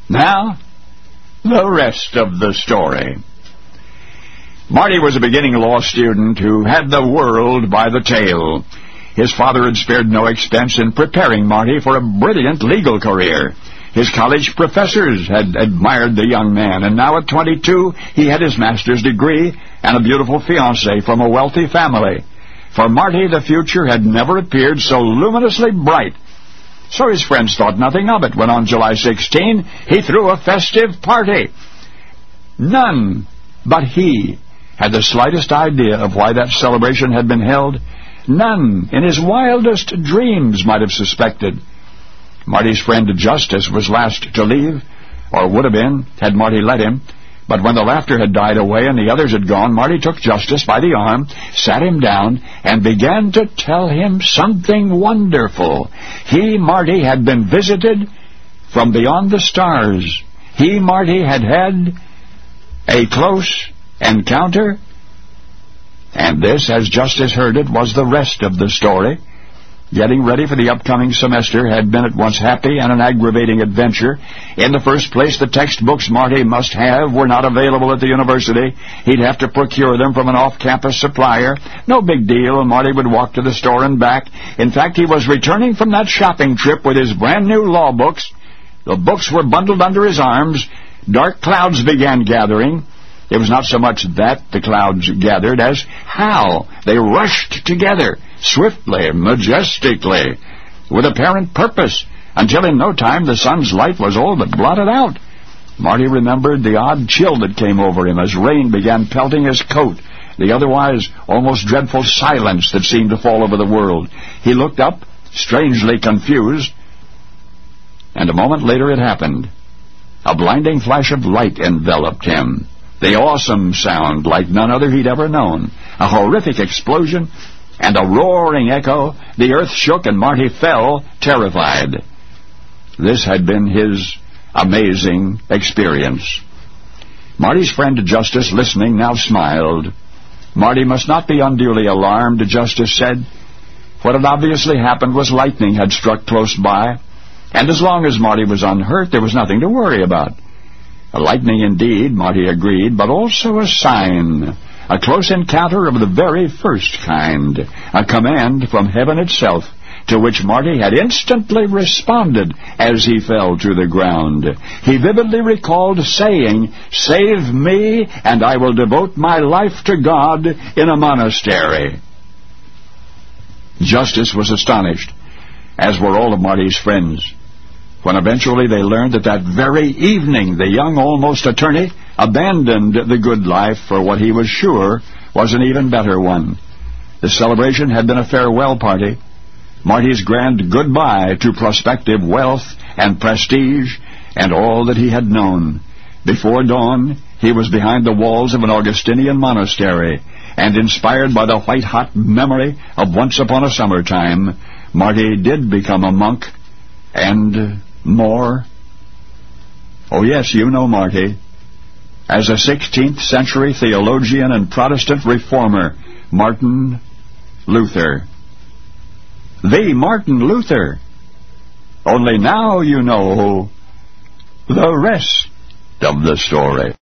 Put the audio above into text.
Now, the rest of the story. Marty was a beginning law student who had the world by the tail. His father had spared no expense in preparing Marty for a brilliant legal career. His college professors had admired the young man, and now at 22 he had his master's degree and a beautiful fiancée from a wealthy family. For Marty, the future had never appeared so luminously bright. So his friends thought nothing of it when on July 16 he threw a festive party. None but he had the slightest idea of why that celebration had been held. None in his wildest dreams might have suspected. Marty's friend Justice was last to leave, or would have been, had Marty let him. But when the laughter had died away and the others had gone, Marty took Justice by the arm, sat him down, and began to tell him something wonderful. He, Marty, had been visited from beyond the stars. He, Marty, had had a close encounter. And this, as Justice heard it, was the rest of the story. Getting ready for the upcoming semester had been at once happy and an aggravating adventure. In the first place, the textbooks Marty must have were not available at the university. He'd have to procure them from an off-campus supplier. No big deal, and Marty would walk to the store and back. In fact, he was returning from that shopping trip with his brand-new law books. The books were bundled under his arms. Dark clouds began gathering. It was not so much that the clouds gathered as how they rushed together, swiftly, majestically, with apparent purpose, until in no time the sun's light was all but blotted out. Marty remembered the odd chill that came over him as rain began pelting his coat, the otherwise almost dreadful silence that seemed to fall over the world. He looked up, strangely confused, and a moment later it happened. A blinding flash of light enveloped him. The awesome sound, like none other he'd ever known. A horrific explosion and a roaring echo. The earth shook and Marty fell, terrified. This had been his amazing experience. Marty's friend Justice, listening, now smiled. Marty must not be unduly alarmed, Justice said. What had obviously happened was lightning had struck close by, and as long as Marty was unhurt, there was nothing to worry about. A lightning indeed, Marty agreed, but also a sign, a close encounter of the very first kind, a command from heaven itself, to which Marty had instantly responded as he fell to the ground. He vividly recalled saying, "Save me, and I will devote my life to God in a monastery." Justice was astonished, as were all of Marty's friends, when eventually they learned that that very evening the young almost attorney abandoned the good life for what he was sure was an even better one. The celebration had been a farewell party, Marty's grand goodbye to prospective wealth and prestige and all that he had known. Before dawn, he was behind the walls of an Augustinian monastery, and inspired by the white-hot memory of once upon a summertime, Marty did become a monk, and more. Oh yes, you know Marty. As a 16th century theologian and Protestant reformer, Martin Luther. The Martin Luther. Only now you know the rest of the story.